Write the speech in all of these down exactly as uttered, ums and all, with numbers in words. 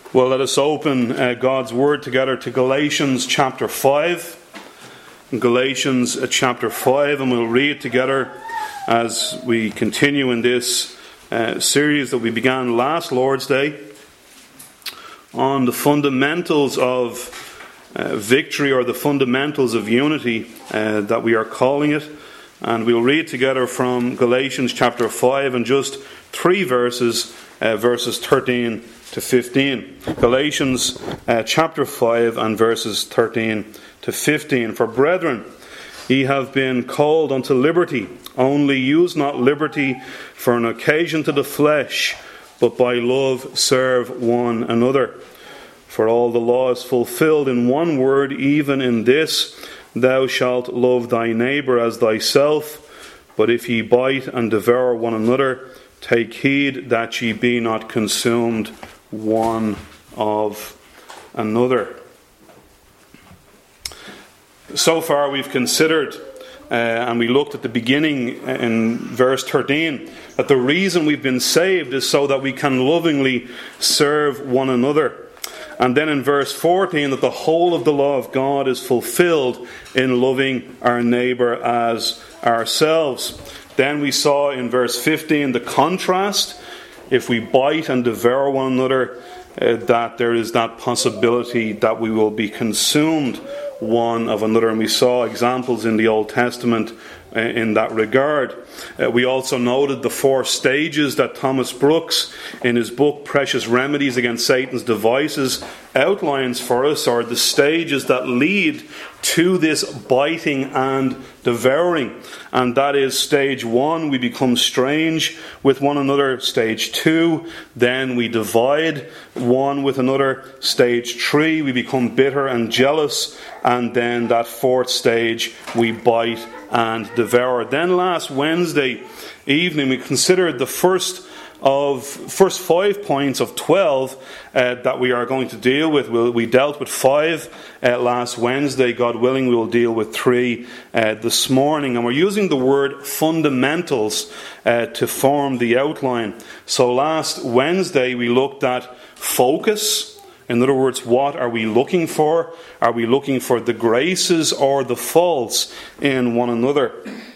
Well, let us open uh, God's Word together to Galatians chapter five. Galatians uh, chapter five, and we'll read together as we continue in this uh, series that we began last Lord's Day on the fundamentals of uh, victory, or the fundamentals of unity uh, that we are calling it. And we'll read together from Galatians chapter five and just three verses, uh, verses thirteen to fifteen. Galatians uh, chapter five and verses thirteen to fifteen. For brethren, ye have been called unto liberty. Only use not liberty for an occasion to the flesh, but by love serve one another. For all the law is fulfilled in one word, even in this: thou shalt love thy neighbour as thyself. But if ye bite and devour one another, take heed that ye be not consumed one of another. So far we've considered, uh, and we looked at the beginning in verse thirteen, that the reason we've been saved is so that we can lovingly serve one another. And then in verse fourteen, that the whole of the law of God is fulfilled in loving our neighbour as ourselves. Then we saw in verse fifteen the contrast. If we bite and devour one another, uh, that there is that possibility that we will be consumed one of another. And we saw examples in the Old Testament uh, in that regard. Uh, we also noted the four stages that Thomas Brooks, in his book Precious Remedies Against Satan's Devices, outlines for us, are the stages that lead to this biting and devouring. And that is stage one, we become strange with one another. Stage two, then we divide one with another. Stage three, we become bitter and jealous. And then that fourth stage, we bite and devour. Then last Wednesday evening, we considered the first of first five points of twelve uh, that we are going to deal with. We'll, we dealt with five uh, last Wednesday. God willing, we will deal with three uh, this morning. And we're using the word fundamentals uh, to form the outline. So last Wednesday we looked at focus. In other words, what are we looking for? Are we looking for the graces or the faults in one another?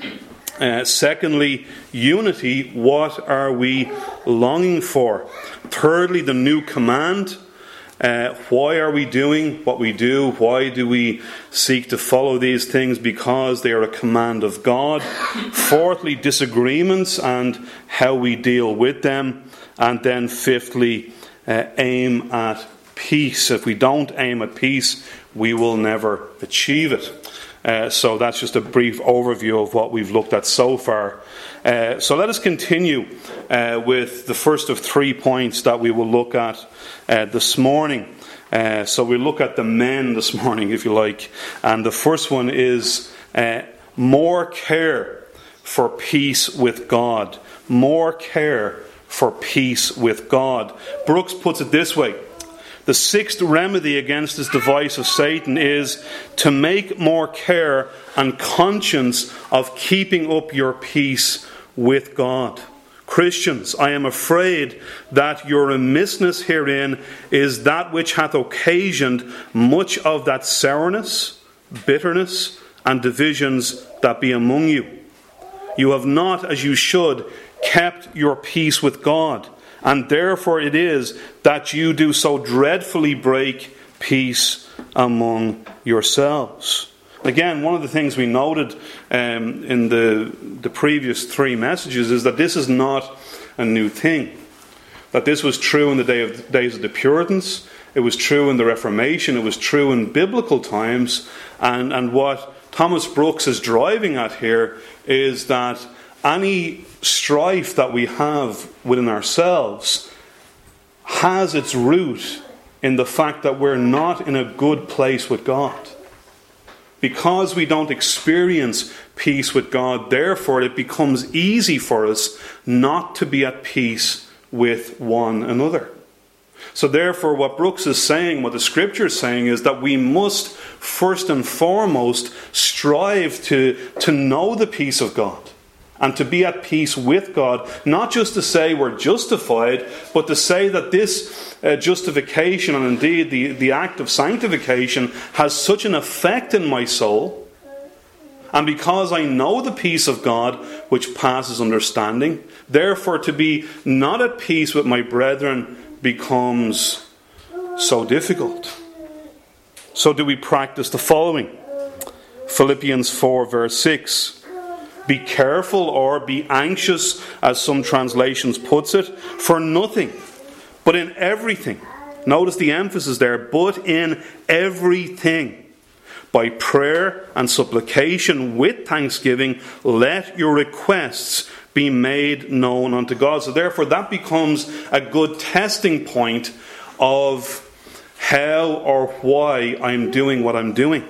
Uh, secondly, unity. What are we longing for? Thirdly, the new command. Uh, why are we doing what we do? Why do we seek to follow these things? Because they are a command of God. Fourthly, disagreements and how we deal with them. And then fifthly, uh, aim at peace. If we don't aim at peace, we will never achieve it. Uh, so that's just a brief overview of what we've looked at so far. Uh, so let us continue uh, with the first of three points that we will look at uh, this morning. Uh, so we'll look at the men this morning, if you like. And the first one is uh, more care for peace with God. More care for peace with God. Brooks puts it this way: the sixth remedy against this device of Satan is to make more care and conscience of keeping up your peace with God. Christians, I am afraid that your remissness herein is that which hath occasioned much of that sourness, bitterness, and divisions that be among you. You have not, as you should, kept your peace with God. And therefore it is that you do so dreadfully break peace among yourselves. Again, one of the things we noted um, in the, the previous three messages is that this is not a new thing. That this was true in the day of, days of the Puritans. It was true in the Reformation. It was true in biblical times. And, and what Thomas Brooks is driving at here is that any strife that we have within ourselves has its root in the fact that we're not in a good place with God. Because we don't experience peace with God, therefore it becomes easy for us not to be at peace with one another. So therefore what Brooks is saying, what the Scripture is saying, is that we must first and foremost strive to, to know the peace of God and to be at peace with God. Not just to say we're justified, but to say that this uh, justification, and indeed the, the act of sanctification, has such an effect in my soul. And because I know the peace of God, which passes understanding, therefore to be not at peace with my brethren becomes so difficult. So do we practice the following? Philippians four verse six. Be careful, or be anxious, as some translations puts it, for nothing, but in everything. Notice the emphasis there. But in everything, by prayer and supplication with thanksgiving, let your requests be made known unto God. So therefore that becomes a good testing point of how or why I'm doing what I'm doing.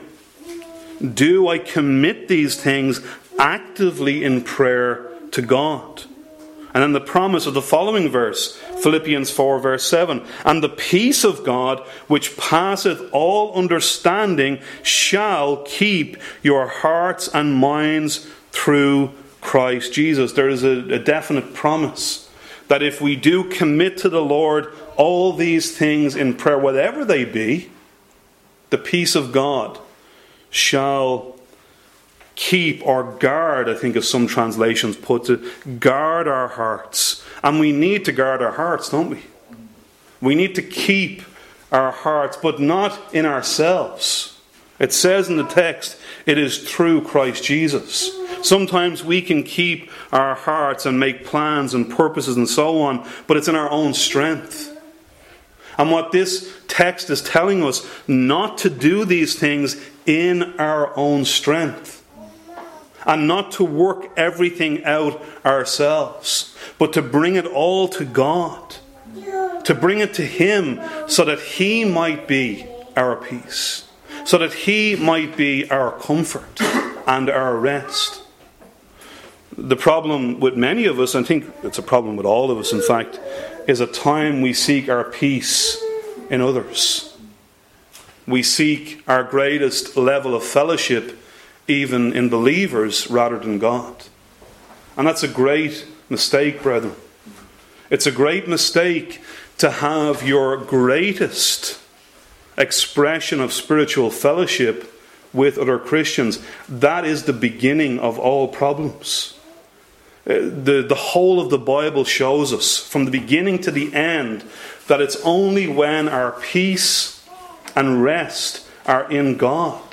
Do I commit these things actively in prayer to God? And then the promise of the following verse, Philippians four verse seven. And the peace of God, which passeth all understanding, shall keep your hearts and minds through Christ Jesus. There is a, a definite promise that if we do commit to the Lord all these things in prayer, whatever they be, the peace of God shall keep or guard, I think as some translations put it, guard our hearts. And we need to guard our hearts, don't we? We need to keep our hearts, but not in ourselves. It says in the text, it is through Christ Jesus. Sometimes we can keep our hearts and make plans and purposes and so on, but it's in our own strength. And what this text is telling us, not to do these things in our own strength. And not to work everything out ourselves, but to bring it all to God. To bring it to Him so that He might be our peace. So that He might be our comfort and our rest. The problem with many of us, I think it's a problem with all of us in fact, is at time we seek our peace in others. We seek our greatest level of fellowship even in believers rather than God. And that's a great mistake, brethren. It's a great mistake to have your greatest expression of spiritual fellowship with other Christians. That is the beginning of all problems. The, the whole of the Bible shows us, from the beginning to the end, that it's only when our peace and rest are in God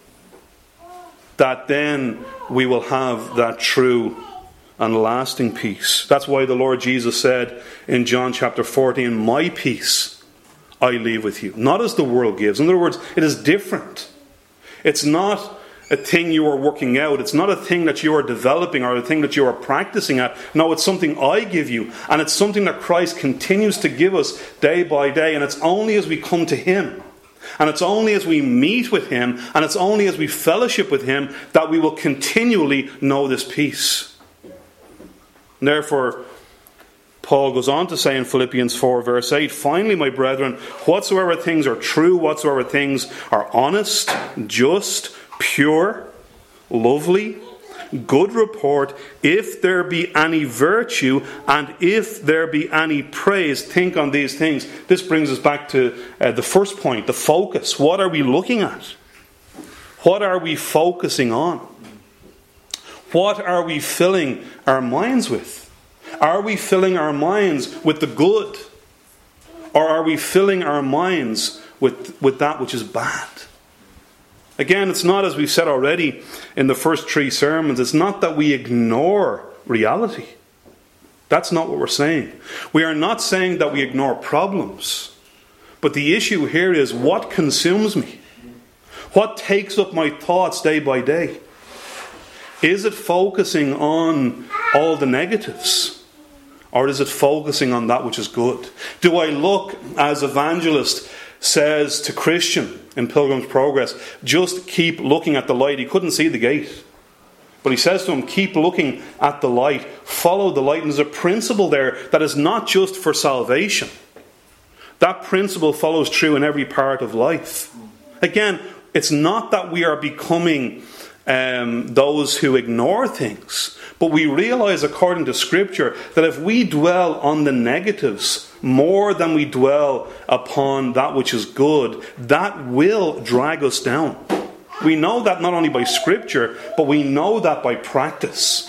that then we will have that true and lasting peace. That's why the Lord Jesus said in John chapter fourteen, my peace I leave with you. Not as the world gives. In other words, it is different. It's not a thing you are working out. It's not a thing that you are developing or a thing that you are practicing at. No, it's something I give you. And it's something that Christ continues to give us day by day. And it's only as we come to Him, and it's only as we meet with Him, and it's only as we fellowship with Him, that we will continually know this peace. And therefore, Paul goes on to say in Philippians four verse eight, finally, my brethren, whatsoever things are true, whatsoever things are honest, just, pure, lovely, good report, if there be any virtue and if there be any praise, think on these things. This brings us back to uh, the first point, the focus. What are we looking at? What are we focusing on? What are we filling our minds with? Are we filling our minds with the good? Or are we filling our minds with, with that which is bad? Again, it's not, as we've said already in the first three sermons, it's not that we ignore reality. That's not what we're saying. We are not saying that we ignore problems. But the issue here is, what consumes me? What takes up my thoughts day by day? Is it focusing on all the negatives? Or is it focusing on that which is good? Do I look, as Evangelist says to Christian in Pilgrim's Progress, just keep looking at the light? He couldn't see the gate, but he says to him, keep looking at the light, follow the light. And there's a principle there that is not just for salvation. That principle follows true in every part of life. Again, it's not that we are becoming um, those who ignore things, But we realize, according to Scripture, that if we dwell on the negatives more than we dwell upon that which is good, that will drag us down. We know that not only by Scripture, but we know that by practice.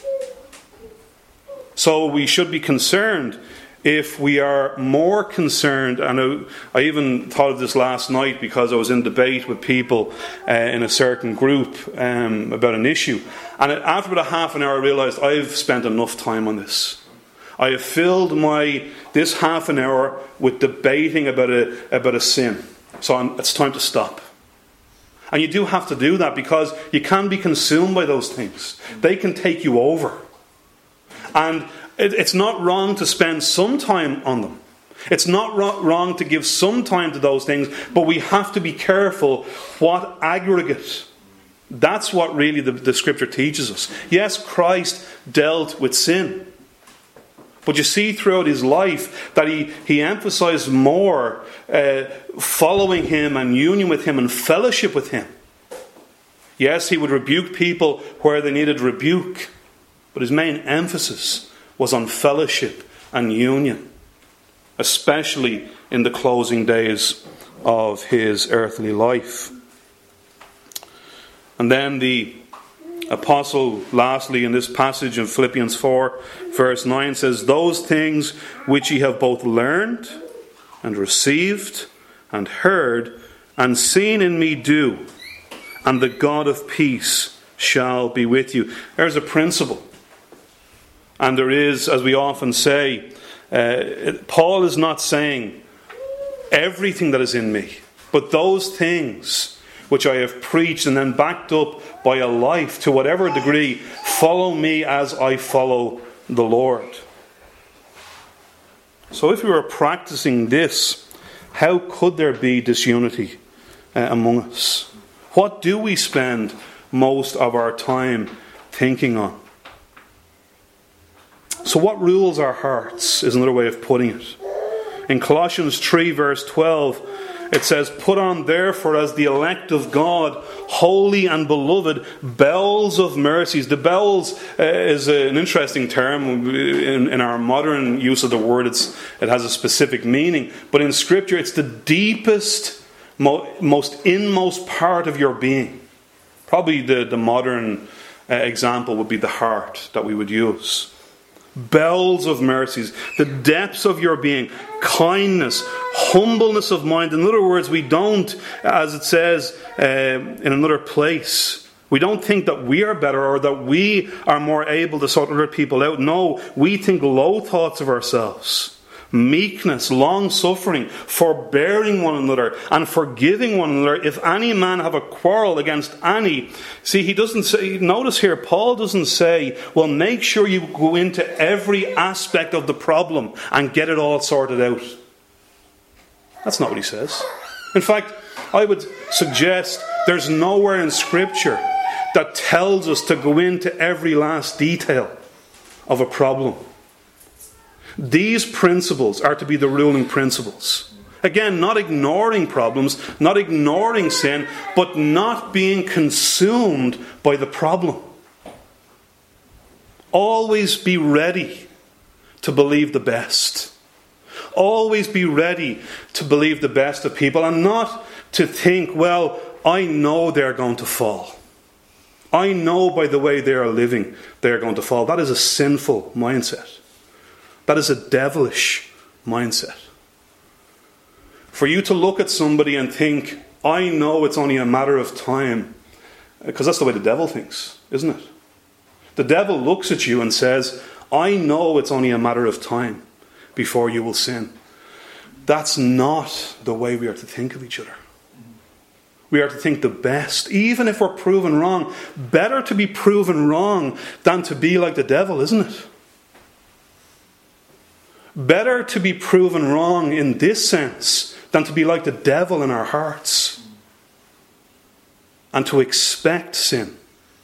So we should be concerned if we are more concerned, and I even thought of this last night because I was in debate with people uh, in a certain group um, about an issue. And after about a half an hour I realised I've spent enough time on this. I have filled my this half an hour with debating about a, about a sin. So I'm, it's time to stop. And you do have to do that because you can be consumed by those things. They can take you over. And it's not wrong to spend some time on them. It's not wrong to give some time to those things, but we have to be careful what aggregate. That's what really the, the Scripture teaches us. Yes, Christ dealt with sin. But you see throughout his life that he, he emphasized more uh, following him and union with him and fellowship with him. Yes, he would rebuke people where they needed rebuke, but his main emphasis was on fellowship and union, especially in the closing days of his earthly life. And then the apostle, lastly, in this passage in Philippians four, verse nine, says, "Those things which ye have both learned and received and heard and seen in me do, and the God of peace shall be with you." There's a principle. And there is, as we often say, uh, Paul is not saying everything that is in me, but those things which I have preached and then backed up by a life to whatever degree, follow me as I follow the Lord. So if we were practicing this, how could there be disunity uh, among us? What do we spend most of our time thinking on? So what rules our hearts is another way of putting it. In Colossians three verse twelve, it says, "Put on therefore as the elect of God, holy and beloved, bowels of mercies." The bowels uh, is an interesting term. In, in our modern use of the word, it's, it has a specific meaning. But in Scripture, it's the deepest, mo- most inmost part of your being. Probably the, the modern uh, example would be the heart that we would use. Bowels of mercies, the depths of your being, kindness, humbleness of mind. In other words, we don't, as it says uh, in another place, we don't think that we are better or that we are more able to sort other people out. No, we think low thoughts of ourselves. Meekness, long-suffering, forbearing one another, and forgiving one another. If any man have a quarrel against any, see, he doesn't say, notice here, Paul doesn't say, well, make sure you go into every aspect of the problem and get it all sorted out. That's not what he says. In fact, I would suggest there's nowhere in Scripture that tells us to go into every last detail of a problem. These principles are to be the ruling principles. Again, not ignoring problems, not ignoring sin, but not being consumed by the problem. Always be ready to believe the best. Always be ready to believe the best of people and not to think, well, I know they're going to fall. I know by the way they are living, they're going to fall. That is a sinful mindset. That is a devilish mindset. For you to look at somebody and think, I know it's only a matter of time, because that's the way the devil thinks, isn't it? The devil looks at you and says, I know it's only a matter of time before you will sin. That's not the way we are to think of each other. We are to think the best, even if we're proven wrong. Better to be proven wrong than to be like the devil, isn't it? Better to be proven wrong in this sense than to be like the devil in our hearts and to expect sin.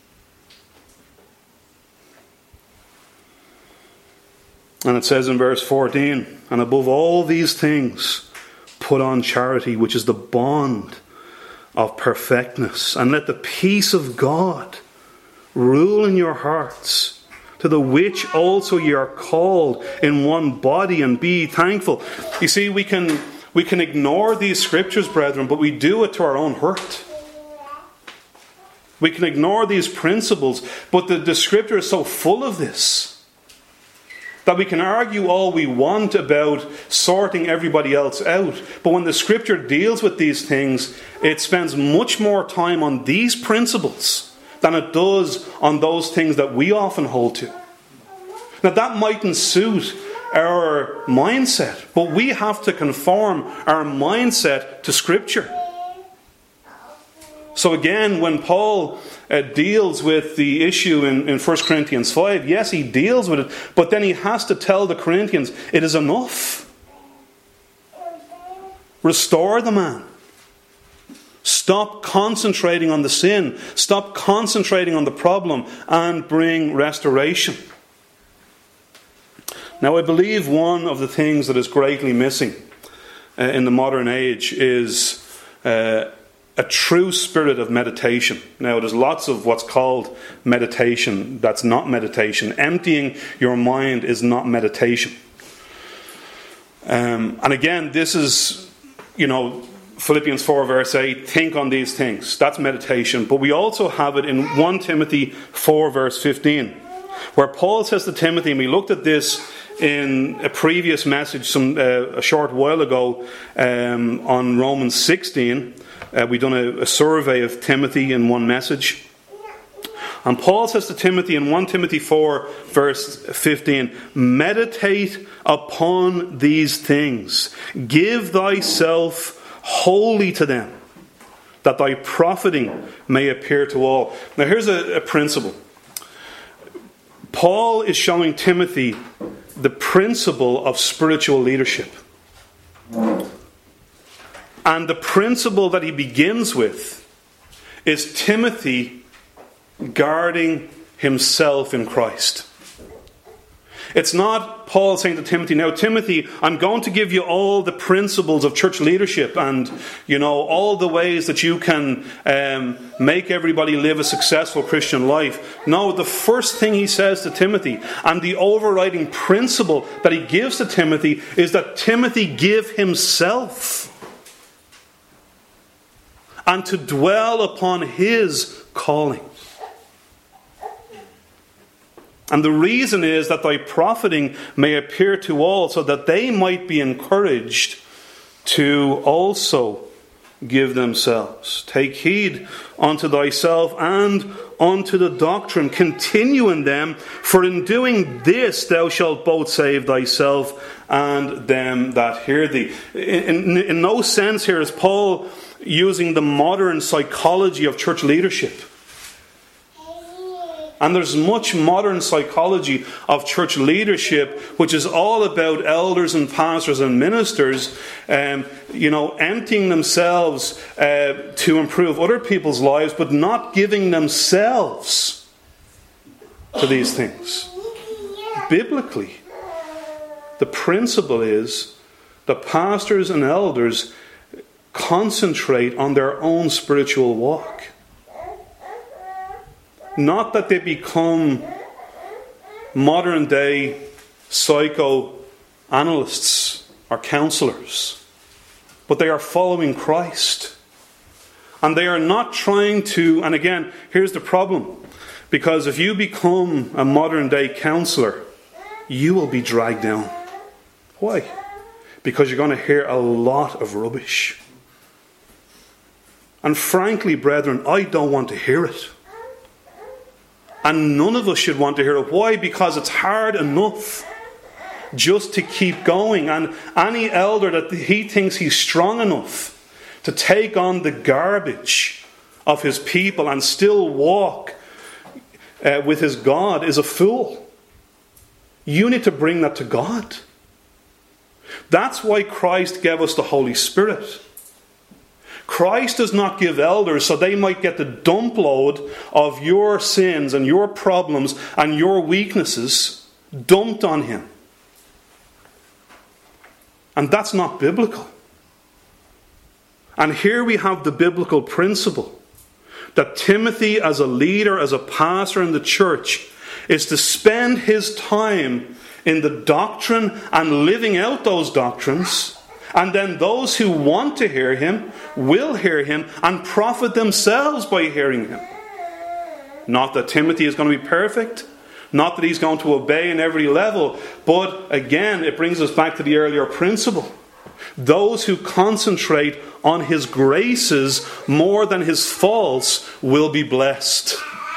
And it says in verse fourteen, "And above all these things, put on charity, which is the bond of perfectness. And let the peace of God rule in your hearts, to the which also ye are called in one body, and be thankful. You see, we can we can ignore these scriptures, brethren, but we do it to our own hurt. We can ignore these principles, but the, the scripture is so full of this that we can argue all we want about sorting everybody else out. But when the scripture deals with these things, it spends much more time on these principles than it does on those things that we often hold to. Now, that mightn't suit our mindset, but we have to conform our mindset to scripture. So again, when Paul uh, deals with the issue in, in First Corinthians five, yes, he deals with it, but then he has to tell the Corinthians, it is enough. Restore the man. Stop concentrating on the sin. Stop concentrating on the problem, and bring restoration. Now, I believe one of the things that is greatly missing uh, in the modern age is Uh, a true spirit of meditation. Now, there's lots of what's called meditation that's not meditation. Emptying your mind is not meditation. Um, and again, this is, you know, Philippians four verse eight, think on these things. That's meditation. But we also have it in First Timothy four verse fifteen, where Paul says to Timothy, and we looked at this in a previous message some uh, a short while ago um, on Romans sixteen. Uh, we've done a, a survey of Timothy in one message. And Paul says to Timothy in First Timothy four verse fifteen, meditate upon these things. Give thyself wholly to them, that thy profiting may appear to all. Now here's a, a principle. Paul is showing Timothy the principle of spiritual leadership. And the principle that he begins with is Timothy guarding himself in Christ. It's not Paul saying to Timothy, now Timothy, I'm going to give you all the principles of church leadership and, you know, all the ways that you can um, make everybody live a successful Christian life. No, the first thing he says to Timothy, and the overriding principle that he gives to Timothy, is that Timothy give himself, and to dwell upon his calling. And the reason is that thy profiting may appear to all, so that they might be encouraged to also give themselves. Take heed unto thyself and unto the doctrine. Continue in them, for in doing this thou shalt both save thyself and them that hear thee. In, in, in no sense here is Paul using the modern psychology of church leadership. And there's much modern psychology of church leadership, which is all about elders and pastors and ministers, um, you know, emptying themselves uh, to improve other people's lives, but not giving themselves to these things. Biblically, the principle is that pastors and elders concentrate on their own spiritual walk. Not that they become modern day psychoanalysts or counselors, but they are following Christ. And they are not trying to, and again, here's the problem. Because if you become a modern day counselor, you will be dragged down. Why? Because you're going to hear a lot of rubbish. And frankly, brethren, I don't want to hear it. And none of us should want to hear it. Why? Because it's hard enough just to keep going. And any elder that he thinks he's strong enough to take on the garbage of his people and still walk uh, with his God is a fool. You need to bring that to God. That's why Christ gave us the Holy Spirit. Christ does not give elders so they might get the dump load of your sins and your problems and your weaknesses dumped on him. And that's not biblical. And here we have the biblical principle that Timothy, as a leader, as a pastor in the church, is to spend his time in the doctrine and living out those doctrines. And then those who want to hear him will hear him and profit themselves by hearing him. Not that Timothy is going to be perfect. Not that he's going to obey in every level. But again, it brings us back to the earlier principle. Those who concentrate on his graces more than his faults will be blessed.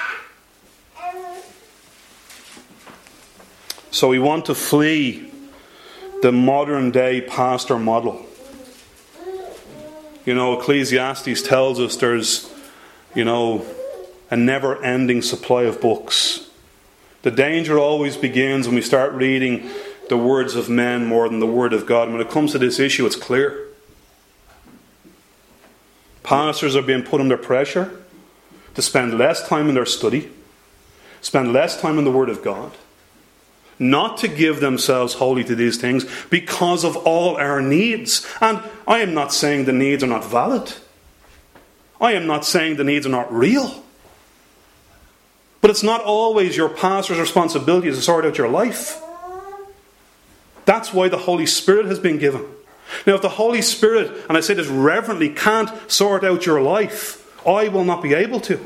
So we want to flee the modern day pastor model. You know, Ecclesiastes tells us there's, you know, a never-ending supply of books. The danger always begins when we start reading the words of men more than the Word of God. And when it comes to this issue, it's clear. Pastors are being put under pressure to spend less time in their study, spend less time in the Word of God, not to give themselves wholly to these things because of all our needs. And I am not saying the needs are not valid. I am not saying the needs are not real. But it's not always your pastor's responsibility to sort out your life. That's why the Holy Spirit has been given. Now, if the Holy Spirit, and I say this reverently, can't sort out your life, I will not be able to.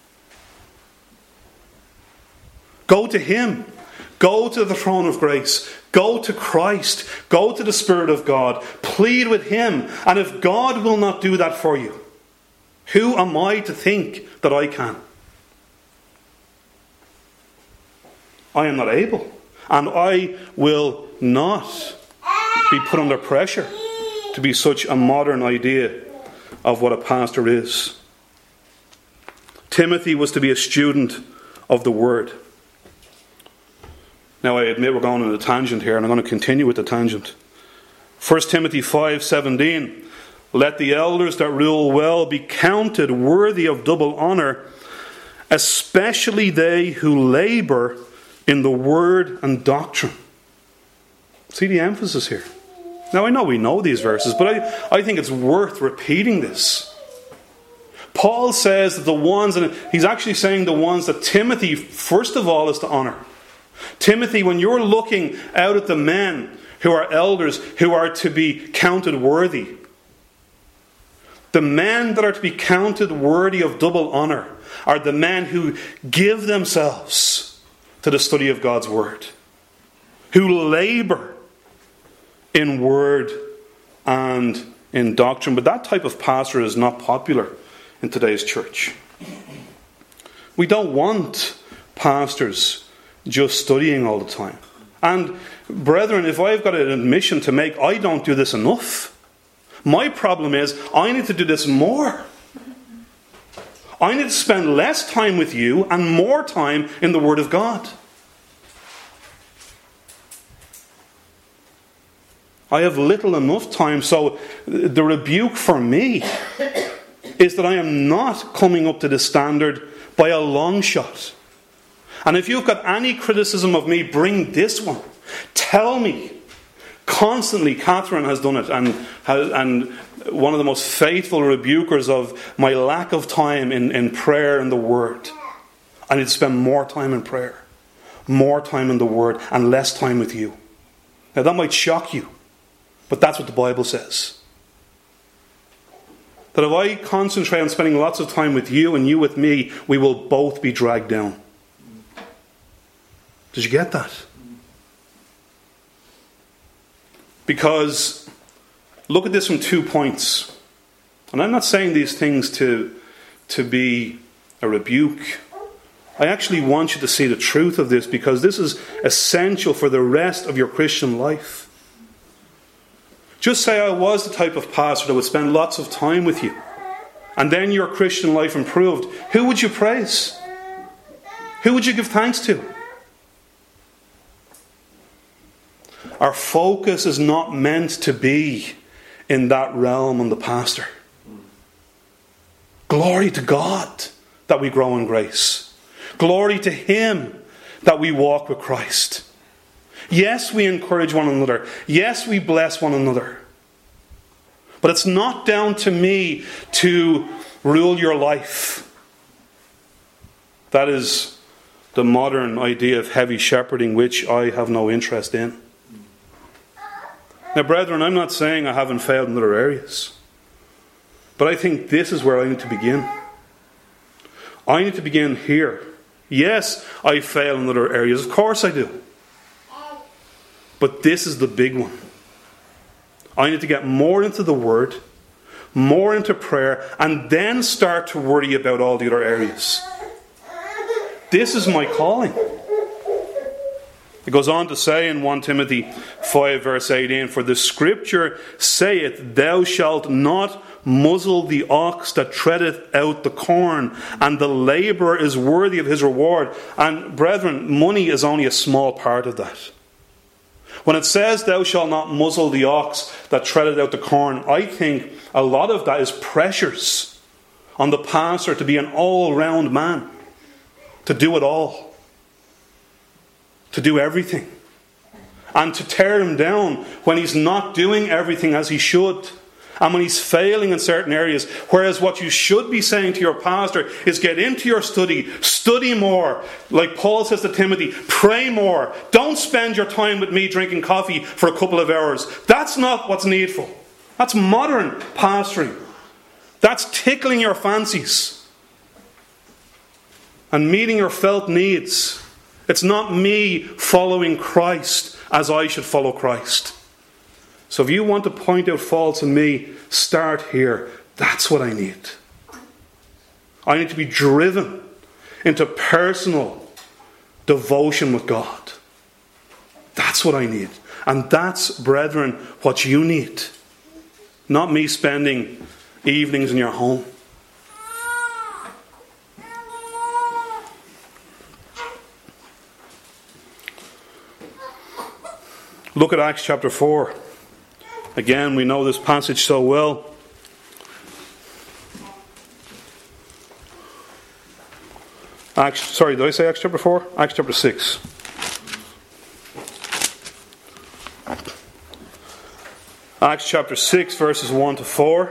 Go to him. Go to the throne of grace. Go to Christ. Go to the Spirit of God. Plead with him. And if God will not do that for you, who am I to think that I can? I am not able. And I will not be put under pressure to be such a modern idea of what a pastor is. Timothy was to be a student of the Word. Now I admit we're going on a tangent here, and I'm going to continue with the tangent. First Timothy five seventeen. Let the elders that rule well be counted worthy of double honour, especially they who labour in the word and doctrine. See the emphasis here. Now I know we know these verses, but I, I think it's worth repeating this. Paul says that the ones, and he's actually saying the ones that Timothy first of all is to honour. Timothy, when you're looking out at the men who are elders, who are to be counted worthy, the men that are to be counted worthy of double honour are the men who give themselves to the study of God's Word, who labour in word and in doctrine. But that type of pastor is not popular in today's church. We don't want pastors just studying all the time. And brethren, if I've got an admission to make, I don't do this enough. My problem is I need to do this more. I need to spend less time with you and more time in the Word of God. I have little enough time, so the rebuke for me is that I am not coming up to the standard by a long shot. And if you've got any criticism of me, bring this one. Tell me. Constantly, Catherine has done it, and has, and one of the most faithful rebukers of my lack of time in, in prayer and the Word. I need to spend more time in prayer, more time in the Word, and less time with you. Now that might shock you, but that's what the Bible says. That if I concentrate on spending lots of time with you and you with me, we will both be dragged down. Did you get that? Because look at this from two points. And I'm not saying these things to, to be a rebuke. I actually want you to see the truth of this, because this is essential for the rest of your Christian life. Just say I was the type of pastor that would spend lots of time with you, and then your Christian life improved. Who would you praise? Who would you give thanks to? Our focus is not meant to be in that realm on the pastor. Glory to God that we grow in grace. Glory to Him that we walk with Christ. Yes, we encourage one another. Yes, we bless one another. But it's not down to me to rule your life. That is the modern idea of heavy shepherding, which I have no interest in. Now, brethren, I'm not saying I haven't failed in other areas. But I think this is where I need to begin. I need to begin here. Yes, I fail in other areas. Of course I do. But this is the big one. I need to get more into the Word, more into prayer, and then start to worry about all the other areas. This is my calling. It goes on to say in First Timothy five verse eighteen, "For the Scripture saith, Thou shalt not muzzle the ox that treadeth out the corn, and the labourer is worthy of his reward." And brethren, money is only a small part of that. When it says, "Thou shalt not muzzle the ox that treadeth out the corn," I think a lot of that is pressures on the pastor to be an all-round man, to do it all, to do everything, and to tear him down when he's not doing everything as he should, and when he's failing in certain areas. Whereas what you should be saying to your pastor is, get into your study, study more. Like Paul says to Timothy, pray more. Don't spend your time with me drinking coffee for a couple of hours. That's not what's needful. That's modern pastoring. That's tickling your fancies and meeting your felt needs. It's not me following Christ as I should follow Christ. So if you want to point out faults in me, start here. That's what I need. I need to be driven into personal devotion with God. That's what I need. And that's, brethren, what you need. Not me spending evenings in your home. Look at Acts chapter four. Again, we know this passage so well. Acts, sorry, did I say Acts chapter four? Acts chapter six. Acts chapter six, verses one to four.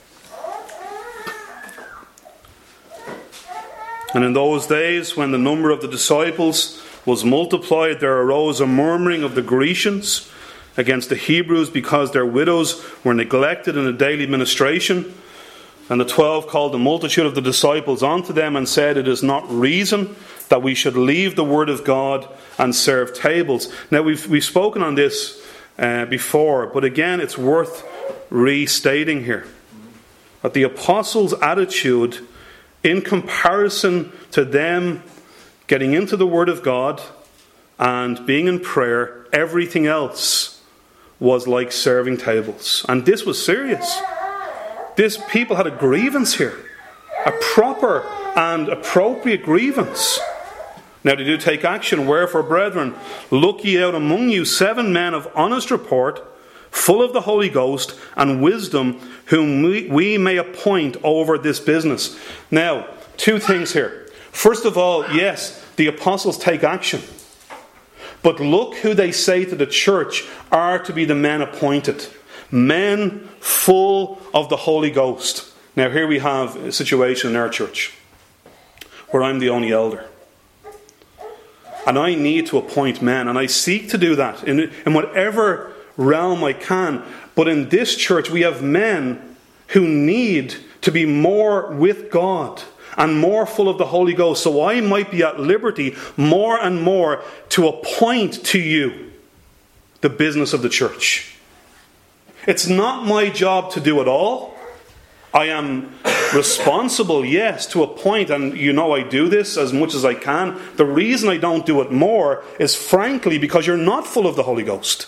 "And in those days, when the number of the disciples was multiplied, there arose a murmuring of the Grecians against the Hebrews, because their widows were neglected in the daily ministration. And the twelve called the multitude of the disciples unto them, and said, It is not reason that we should leave the word of God and serve tables." Now, we've we've spoken on this uh, before, but again, it's worth restating here that the apostles' attitude, in comparison to them getting into the Word of God and being in prayer, everything else was like serving tables. And this was serious. This people had a grievance here. A proper and appropriate grievance. Now they do take action. "Wherefore, brethren, look ye out among you seven men of honest report, full of the Holy Ghost and wisdom, whom we, we may appoint over this business." Now, two things here. First of all, yes, the apostles take action. But look who they say to the church are to be the men appointed. Men full of the Holy Ghost. Now here we have a situation in our church where I'm the only elder. And I need to appoint men. And I seek to do that in, in whatever realm I can. But in this church we have men who need to be more with God and more full of the Holy Ghost, so I might be at liberty more and more to appoint to you the business of the church. It's not my job to do it all. I am responsible, yes, to appoint, and you know I do this as much as I can. The reason I don't do it more is frankly because you're not full of the Holy Ghost.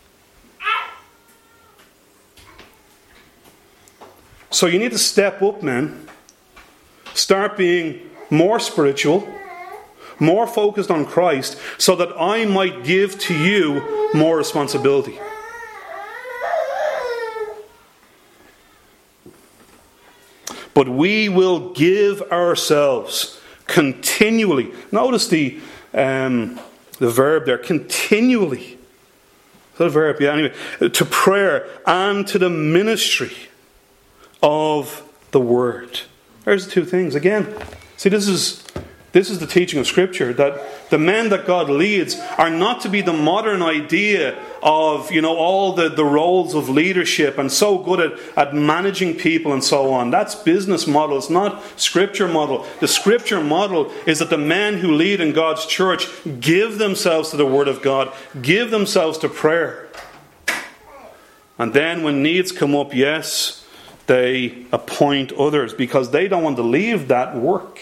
So you need to step up, men. Start being more spiritual, more focused on Christ, so that I might give to you more responsibility. But we will give ourselves continually. Notice the um, the verb there, continually. Is that a verb? Yeah, anyway. To prayer and to the ministry of the word. There's the two things. Again, see, this is This is the teaching of Scripture, that the men that God leads are not to be the modern idea of, you know, all the, the roles of leadership and so good at, at managing people and so on. That's business model. It's not Scripture model. The Scripture model is that the men who lead in God's church give themselves to the Word of God, give themselves to prayer. And then when needs come up, yes, they appoint others because they don't want to leave that work.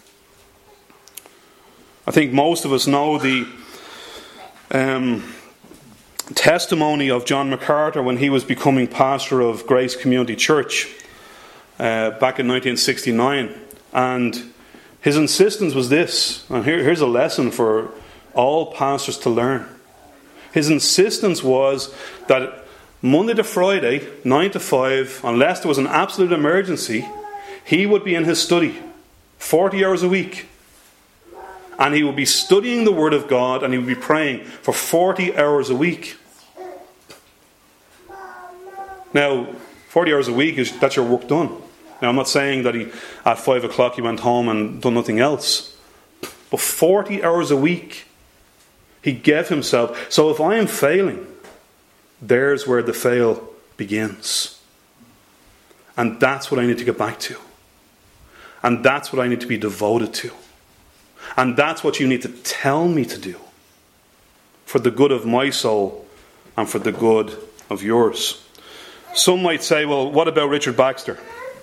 I think most of us know the um, testimony of John MacArthur when he was becoming pastor of Grace Community Church uh, back in nineteen sixty-nine. And his insistence was this, and here, here's a lesson for all pastors to learn. His insistence was that Monday to Friday, nine to five, unless there was an absolute emergency, he would be in his study forty hours a week. And he would be studying the Word of God and he would be praying for forty hours a week. Now, forty hours a week, is that's your work done. Now, I'm not saying that he at five o'clock he went home and done nothing else. But forty hours a week, he gave himself. So if I am failing, there's where the fail begins. And that's what I need to get back to. And that's what I need to be devoted to. And that's what you need to tell me to do for the good of my soul and for the good of yours. Some might say, well, what about Richard Baxter?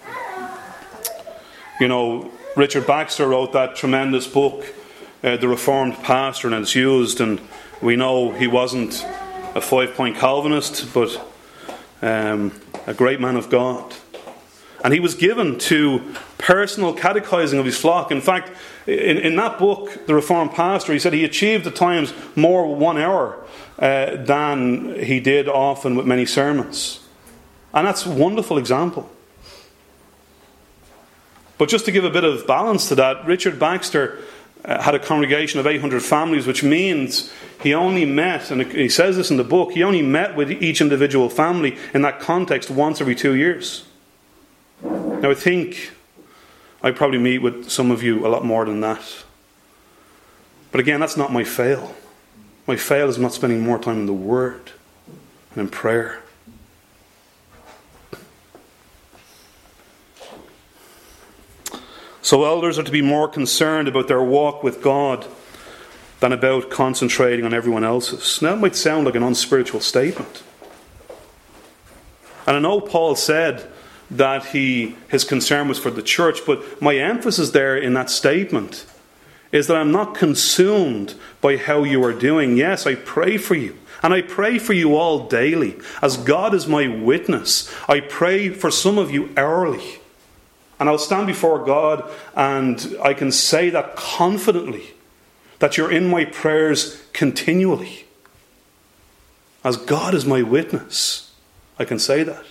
You know, Richard Baxter wrote that tremendous book, uh, The Reformed Pastor, and it's used, and we know he wasn't a five-point Calvinist, but um, a great man of God. And he was given to personal catechizing of his flock. In fact, in, in that book, The Reformed Pastor, he said he achieved at times more one hour uh, than he did often with many sermons. And that's a wonderful example. But just to give a bit of balance to that, Richard Baxter uh, had a congregation of eight hundred families, which means he only met, and he says this in the book, he only met with each individual family in that context once every two years. Now I think I probably meet with some of you a lot more than that. But again, that's not my fail. My fail is not spending more time in the Word and in prayer. So elders are to be more concerned about their walk with God than about concentrating on everyone else's. Now, it might sound like an unspiritual statement. And I know Paul said that he his concern was for the church, but my emphasis there in that statement is that I'm not consumed by how you are doing. Yes, I pray for you. And I pray for you all daily. As God is my witness, I pray for some of you hourly. And I'll stand before God and I can say that confidently, that you're in my prayers continually. As God is my witness, I can say that.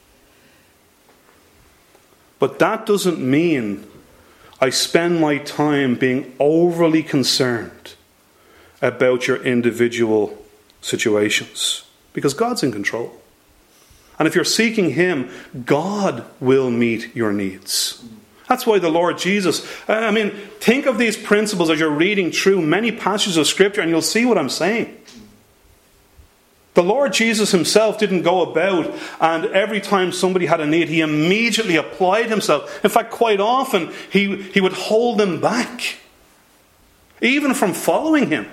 But that doesn't mean I spend my time being overly concerned about your individual situations. Because God's in control. And if you're seeking Him, God will meet your needs. That's why the Lord Jesus, I mean, think of these principles as you're reading through many passages of Scripture and you'll see what I'm saying. The Lord Jesus Himself didn't go about and every time somebody had a need, He immediately applied Himself. In fact, quite often, He, he would hold them back, even from following Him.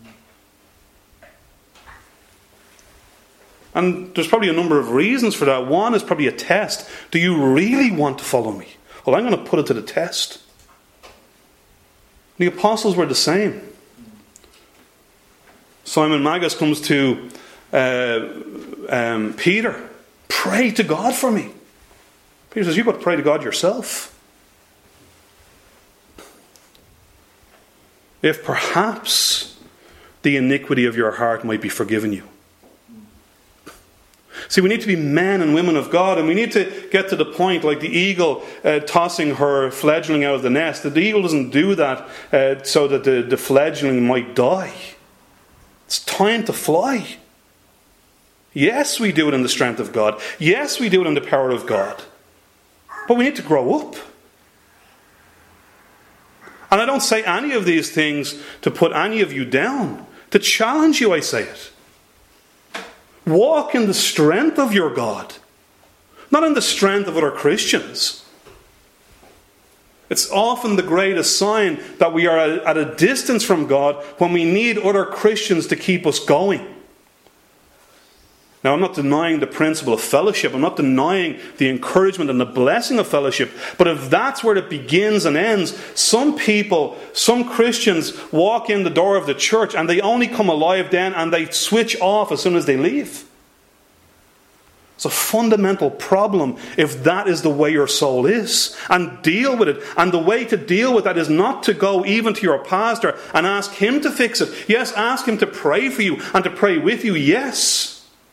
And there's probably a number of reasons for that. One is probably a test. Do you really want to follow me? Well, I'm going to put it to the test. The apostles were the same. Simon Magus comes to uh, um, Peter. Pray to God for me. Peter says, you've got to pray to God yourself. If perhaps the iniquity of your heart might be forgiven you. See, we need to be men and women of God, and we need to get to the point like the eagle uh, tossing her fledgling out of the nest. The eagle doesn't do that uh, so that the, the fledgling might die. It's time to fly. Yes, we do it in the strength of God. Yes, we do it in the power of God. But we need to grow up. And I don't say any of these things to put any of you down. To challenge you, I say it. Walk in the strength of your God, not in the strength of other Christians. It's often the greatest sign that we are at a distance from God when we need other Christians to keep us going. Now, I'm not denying the principle of fellowship. I'm not denying the encouragement and the blessing of fellowship. But if that's where it begins and ends, some people, some Christians walk in the door of the church and they only come alive then and they switch off as soon as they leave. It's a fundamental problem if that is the way your soul is. And deal with it. And the way to deal with that is not to go even to your pastor and ask him to fix it. Yes, ask him to pray for you and to pray with you. Yes.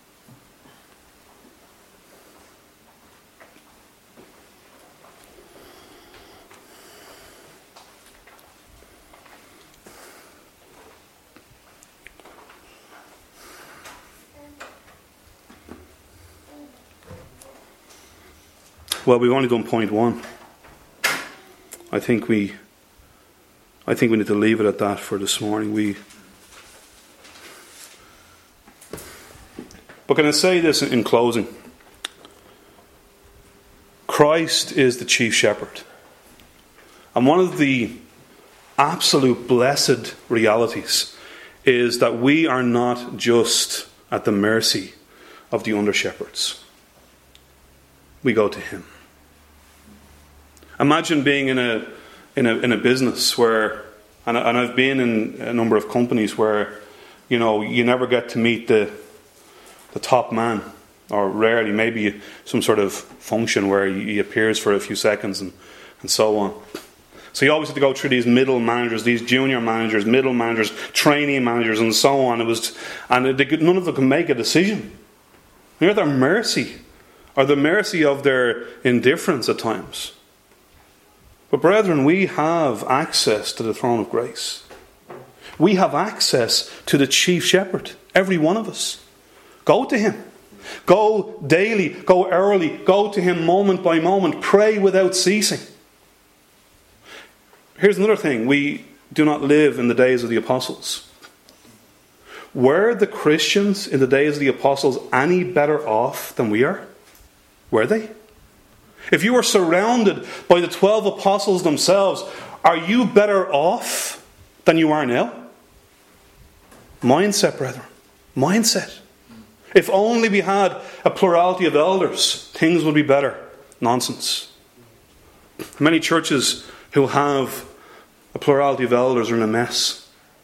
Well, we've only done point one. I think we I think we need to leave it at that for this morning. We But can I say this in closing? Christ is the chief shepherd. And one of the absolute blessed realities is that we are not just at the mercy of the under-shepherds. We go to him. Imagine being in a in a in a business where, and, and I've been in a number of companies where, you know, you never get to meet the the top man, or rarely, maybe some sort of function where he appears for a few seconds and, and so on. So you always have to go through these middle managers, these junior managers, middle managers, trainee managers, and so on. It was, and they could, none of them can make a decision. You're at their mercy, or the mercy of their indifference at times. But brethren, we have access to the throne of grace. We have access to the chief shepherd, every one of us. Go to him. Go daily, go early, go to him moment by moment. Pray without ceasing. Here's another thing. We do not live in the days of the apostles. Were the Christians in the days of the apostles any better off than we are? Were they? If you were surrounded by the twelve apostles themselves, are you better off than you are now? Mindset, brethren. Mindset. If only we had a plurality of elders, things would be better. Nonsense. Many churches who have a plurality of elders are in a mess.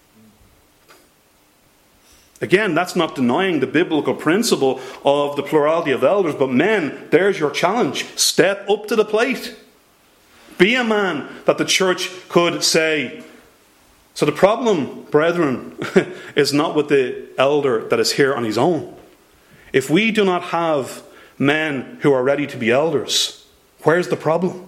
Again, that's not denying the biblical principle of the plurality of elders, but men, there's your challenge. Step up to the plate. Be a man that the church could say. So the problem, brethren, is not with the elder that is here on his own. If we do not have men who are ready to be elders, where's the problem?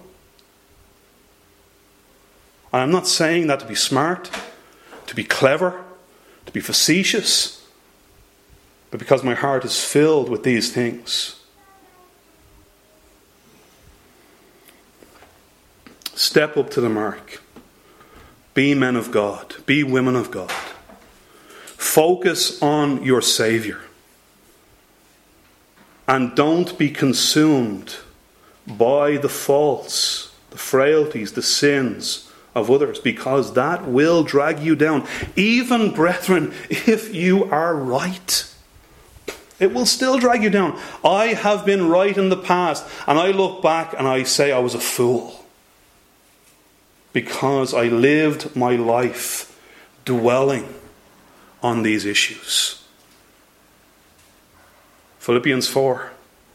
And I'm not saying that to be smart, to be clever, to be facetious, but because my heart is filled with these things. Step up to the mark. Be men of God. Be women of God. Focus on your Saviour. And don't be consumed by the faults, the frailties, the sins of others, because that will drag you down. Even, brethren, if you are right, it will still drag you down. I have been right in the past, and I look back and I say I was a fool, because I lived my life dwelling on these issues. Philippians four.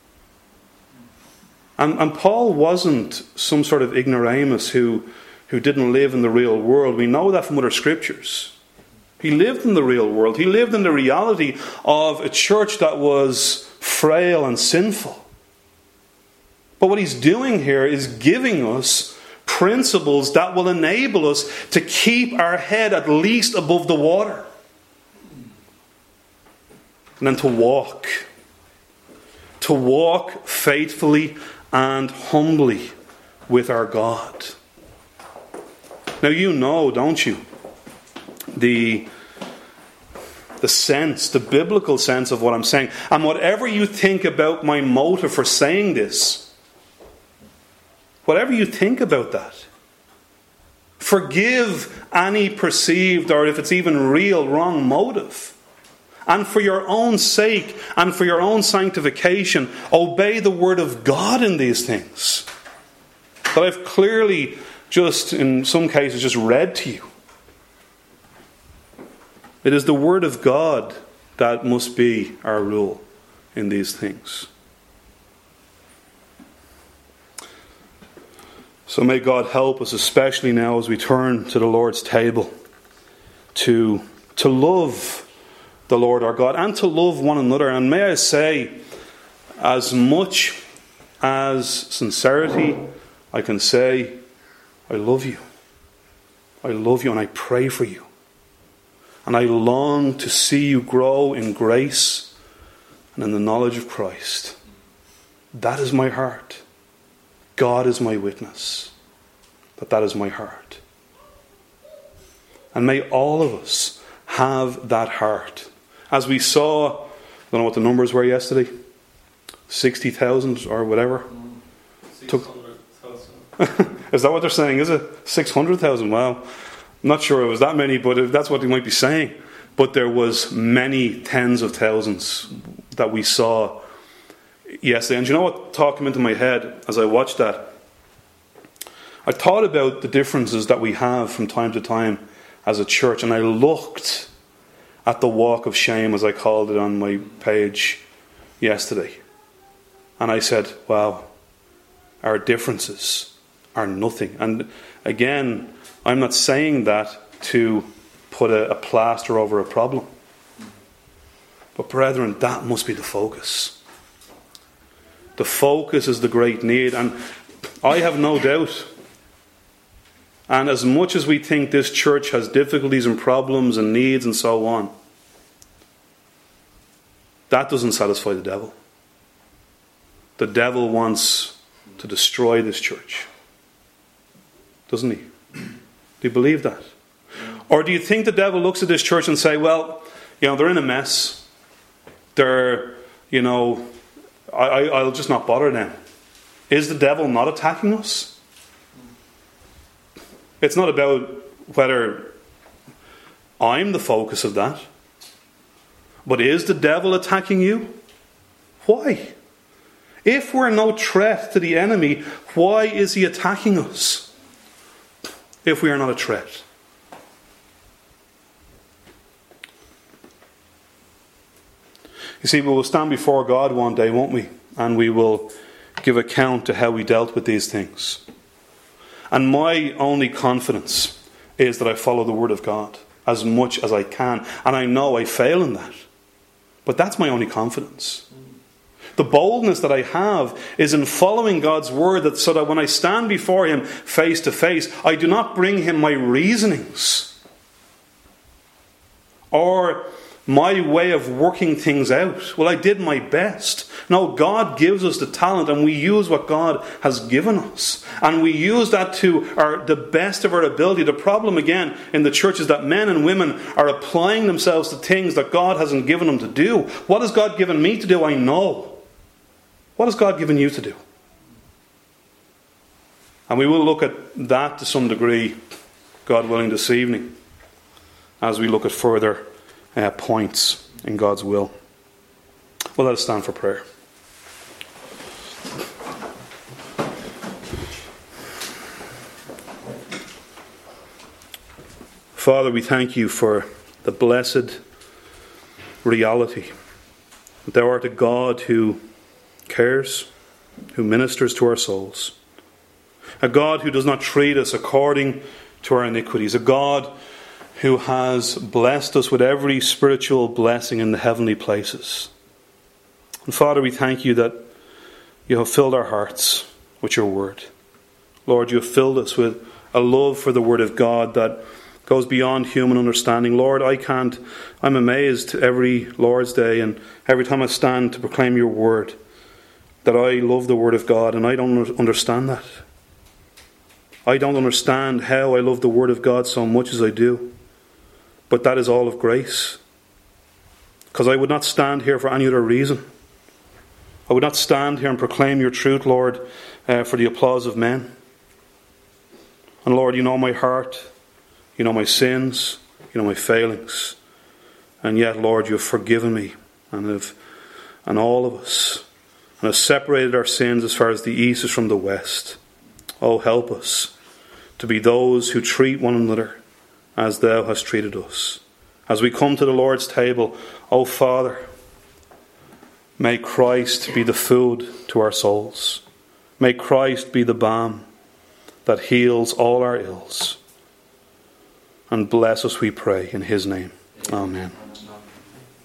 And, and Paul wasn't some sort of ignoramus who, who didn't live in the real world. We know that from other scriptures. He lived in the real world. He lived in the reality of a church that was frail and sinful. But what he's doing here is giving us principles that will enable us to keep our head at least above the water. And then to walk. To walk faithfully and humbly with our God. Now you know, don't you, the the sense, the biblical sense of what I'm saying. And whatever you think about my motive for saying this, whatever you think about that, forgive any perceived, or if it's even real, wrong motive. And for your own sake and for your own sanctification, obey the word of God in these things that I've clearly just, in some cases, just read to you. It is the word of God that must be our rule in these things. So may God help us, especially now as we turn to the Lord's table, to, to love the Lord our God and to love one another. And may I say, as much as sincerity, I can say, I love you. I love you and I pray for you. And I long to see you grow in grace and in the knowledge of Christ. That is my heart. God is my witness that that is my heart. And may all of us have that heart. As we saw, I don't know what the numbers were yesterday, sixty thousand or whatever. six hundred thousand. Is that what they're saying? Is it six hundred thousand? Wow. I'm not sure it was that many, but that's what they might be saying. But there was many tens of thousands that we saw yesterday. And you know what thought came into my head as I watched that? I thought about the differences that we have from time to time as a church, and I looked at the walk of shame, as I called it on my page yesterday. And I said, wow, our differences are nothing. And again, I'm not saying that to put a, a plaster over a problem. But brethren, that must be the focus. The focus is the great need. And I have no doubt, and as much as we think this church has difficulties and problems and needs and so on, that doesn't satisfy the devil. The devil wants to destroy this church. Doesn't he? Do you believe that? Or do you think the devil looks at this church and say, well, you know, they're in a mess. They're, you know, I, I, I'll just not bother them. Is the devil not attacking us? It's not about whether I'm the focus of that. But is the devil attacking you? Why? If we're no threat to the enemy, why is he attacking us? If we are not a threat. You see, we will stand before God one day, won't we? And we will give account to how we dealt with these things. And my only confidence is that I follow the Word of God as much as I can. And I know I fail in that. But that's my only confidence. The boldness that I have is in following God's word, that so that when I stand before Him face to face, I do not bring Him my reasonings or my way of working things out. Well, I did my best. No, God gives us the talent and we use what God has given us. And we use that to our, the best of our ability. The problem again in the church is that men and women are applying themselves to things that God hasn't given them to do. What has God given me to do? I know. What has God given you to do? And we will look at that to some degree, God willing, this evening, as we look at further uh, points in God's will. Well, let us stand for prayer. Father, we thank you for the blessed reality that Thou art a God who cares, who ministers to our souls. A God who does not treat us according to our iniquities. A God who has blessed us with every spiritual blessing in the heavenly places. And Father, we thank you that you have filled our hearts with your word. Lord, you have filled us with a love for the word of God that goes beyond human understanding. Lord, I can't, I'm amazed every Lord's Day and every time I stand to proclaim your word, that I love the word of God and I don't understand that. I don't understand how I love the Word of God so much as I do. But that is all of grace. Because I would not stand here for any other reason. I would not stand here and proclaim your truth, Lord, uh, for the applause of men. And Lord, you know my heart. You know my sins. You know my failings. And yet, Lord, you have forgiven me and have, and all of us, and have separated our sins as far as the east is from the west. Oh, help us to be those who treat one another as thou hast treated us. As we come to the Lord's table, oh Father, may Christ be the food to our souls. May Christ be the balm that heals all our ills. And bless us, we pray, in his name. Amen.